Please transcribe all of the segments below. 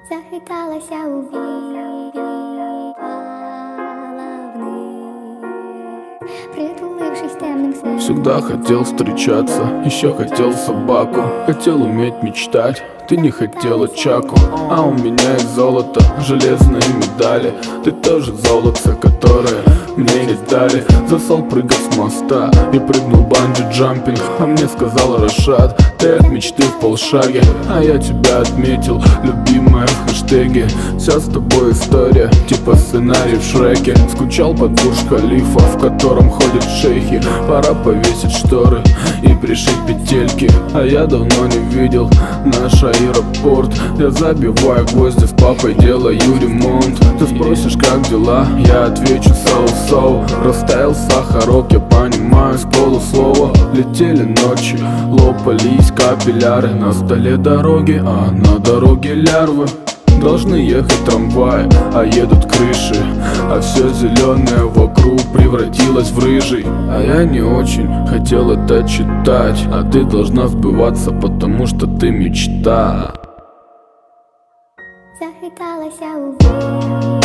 Захиталася у вірі притулившись темным сном. Всегда хотел встречаться, еще хотел собаку. Хотел уметь мечтать, ты не хотела чаку. А у меня есть золото, железные медали. Ты тоже золото, которое мне не дали. Засал прыгать с моста и прыгнул банджи-джампинг. А мне сказал Рашад, ты от мечты в полшаге. А я тебя отметил, любимая, в хэштеге. Вся с тобой история, типа сценарий в Шреке. Скучал под Бурдж-Халифа, в котором ходят шейхи. Пора повесить шторы и пришить петельки. А я давно не видел наш аэропорт. Я забиваю гвозди, с папой делаю ремонт. Ты спросишь, как дела, я отвечу соу-соу. Растаял сахарок, я понимаю с полуслова. Летели ночи, лопались капилляры. На столе дороги, а на дороге лярвы. Должны ехать трамваи, а едут крыши. А все зеленое вокруг превратилось в рыжий. А я не очень хотел это читать. А ты должна сбываться, потому что ты мечта. Захиталася у вірі.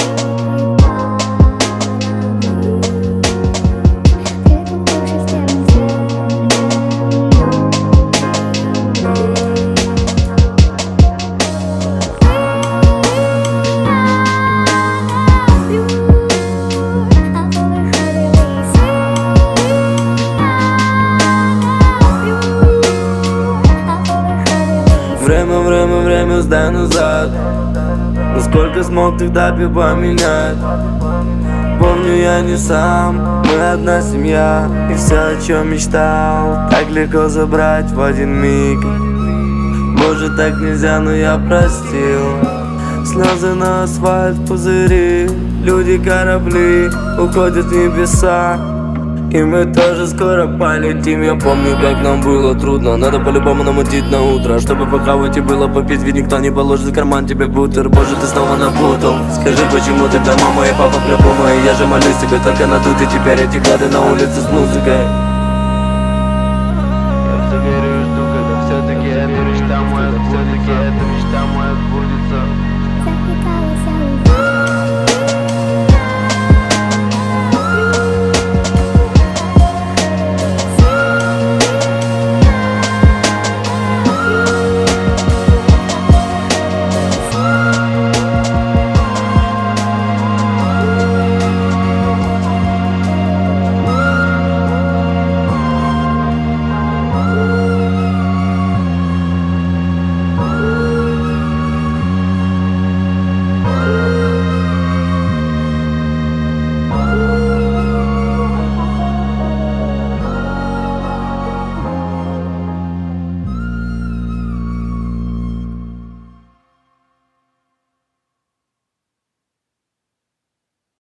Время, сдай назад. Насколько смог тогда поменять? Помню, я не сам, мы одна семья. И все, о чем мечтал, так легко забрать в один миг. Может, так нельзя, но я простил. Слезы на асфальт, пузыри. Люди, корабли уходят в небеса. И мы тоже скоро полетим. Я помню, как нам было трудно. Надо по-любому намутить на утро, чтобы похавать и было попить. Ведь никто не положит в карман тебе бутер. Боже, ты снова напутал. Скажи, почему ты там, мама и папа в любому. И я же молюсь тебе только надуть. И теперь эти гады на улице с музыкой.